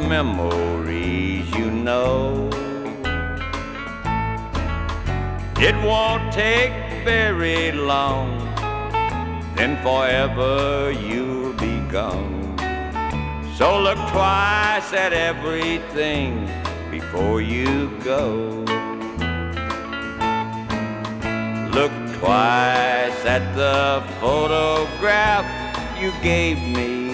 memories, you know. It won't take very long, then forever you'll be gone. So look twice at everything before you go. Look twice at the photograph you gave me.